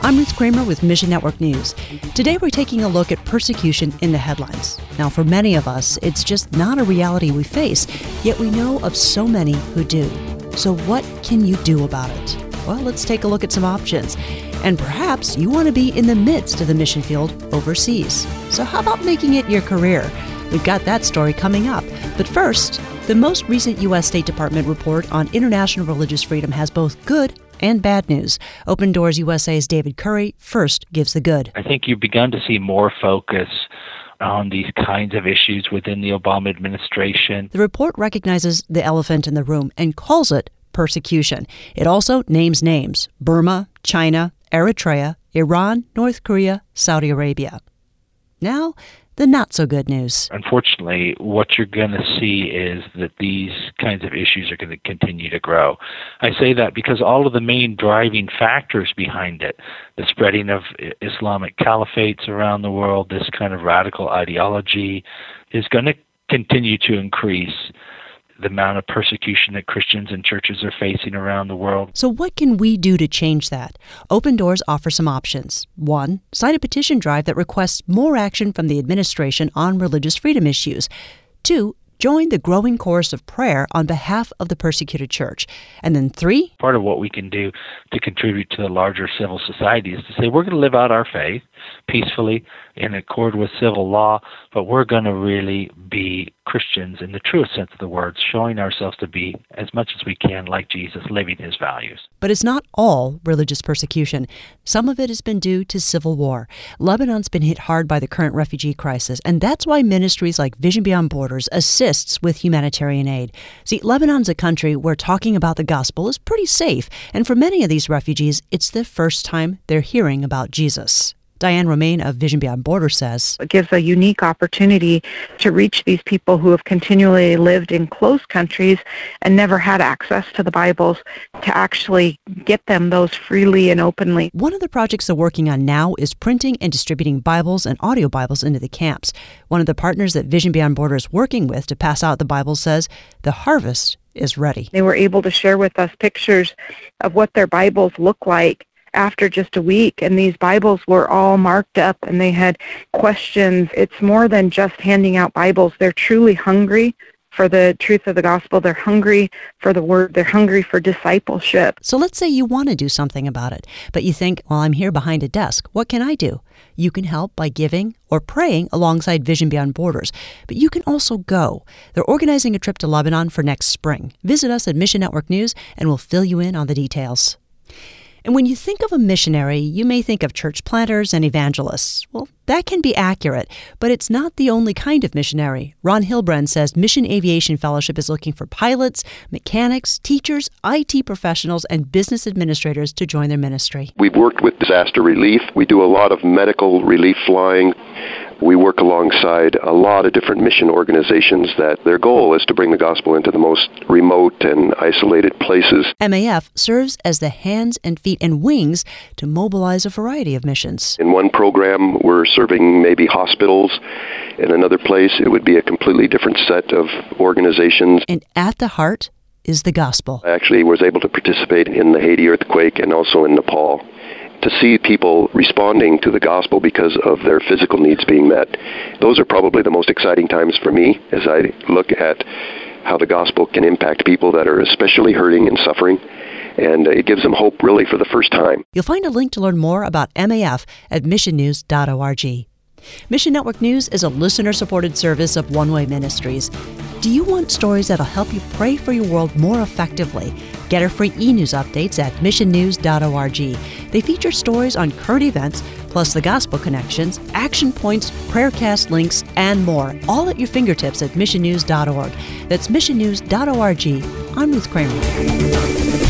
I'm Ruth Kramer with Mission Network News. Today we're taking a look at persecution in the headlines. Now, for many of us, it's just not a reality we face, yet we know of so many who do. So what can you do about it? Well, let's take a look at some options. And perhaps you want to be in the midst of the mission field overseas. So how about making it your career? We've got that story coming up. But first, the most recent U.S. State Department report on international religious freedom has both good and bad news. Open Doors USA's David Curry first gives the good. I think you've begun to see more focus on these kinds of issues within the Obama administration. The report recognizes the elephant in the room and calls it persecution. It also names names: Burma, China, Eritrea, Iran, North Korea, Saudi Arabia. Now, the not-so-good news. Unfortunately, what you're going to see is that these kinds of issues are going to continue to grow. I say that because all of the main driving factors behind it, the spreading of Islamic caliphates around the world, this kind of radical ideology, is going to continue to increase the amount of persecution that Christians and churches are facing around the world. So what can we do to change that? Open Doors offers some options. 1, sign a petition drive that requests more action from the administration on religious freedom issues. 2, join the growing chorus of prayer on behalf of the persecuted church. And then 3, part of what we can do to contribute to the larger civil society is to say we're going to live out our faith peacefully in accord with civil law, but we're going to really be Christians in the truest sense of the word, showing ourselves to be, as much as we can, like Jesus, living his values. But it's not all religious persecution. Some of it has been due to civil war. Lebanon's been hit hard by the current refugee crisis, and that's why ministries like Vision Beyond Borders assists with humanitarian aid. See, Lebanon's a country where talking about the gospel is pretty safe, and for many of these refugees, it's the first time they're hearing about Jesus. Diane Romaine of Vision Beyond Borders says, it gives a unique opportunity to reach these people who have continually lived in closed countries and never had access to the Bibles, to actually get them those freely and openly. One of the projects they're working on now is printing and distributing Bibles and audio Bibles into the camps. One of the partners that Vision Beyond Borders is working with to pass out the Bibles says the harvest is ready. They were able to share with us pictures of what their Bibles look like after just a week, and these Bibles were all marked up and they had questions. It's more than just handing out Bibles. They're truly hungry for the truth of the gospel. They're hungry for the word. They're hungry for discipleship. So let's say you want to do something about it, but you think, well, I'm here behind a desk. What can I do? You can help by giving or praying alongside Vision Beyond Borders, but you can also go. They're organizing a trip to Lebanon for next spring. Visit us at Mission Network News and we'll fill you in on the details. And when you think of a missionary, you may think of church planters and evangelists. Well, that can be accurate, but it's not the only kind of missionary. Ron Hilbrand says Mission Aviation Fellowship is looking for pilots, mechanics, teachers, IT professionals, and business administrators to join their ministry. We've worked with disaster relief. We do a lot of medical relief flying. We work alongside a lot of different mission organizations that their goal is to bring the gospel into the most remote and isolated places. MAF serves as the hands and feet and wings to mobilize a variety of missions. In one program, we're serving maybe hospitals. In another place, it would be a completely different set of organizations. And at the heart is the gospel. I actually was able to participate in the Haiti earthquake and also in Nepal. To see people responding to the gospel because of their physical needs being met, those are probably the most exciting times for me as I look at how the gospel can impact people that are especially hurting and suffering, and it gives them hope really for the first time. You'll find a link to learn more about MAF at missionnews.org. Mission Network News is a listener-supported service of One Way Ministries. Do you want stories that'll help you pray for your world more effectively? Get our free e-news updates at missionnews.org. They feature stories on current events, plus the gospel connections, action points, prayercast links, and more, all at your fingertips at missionnews.org. That's missionnews.org. I'm Ruth Kramer.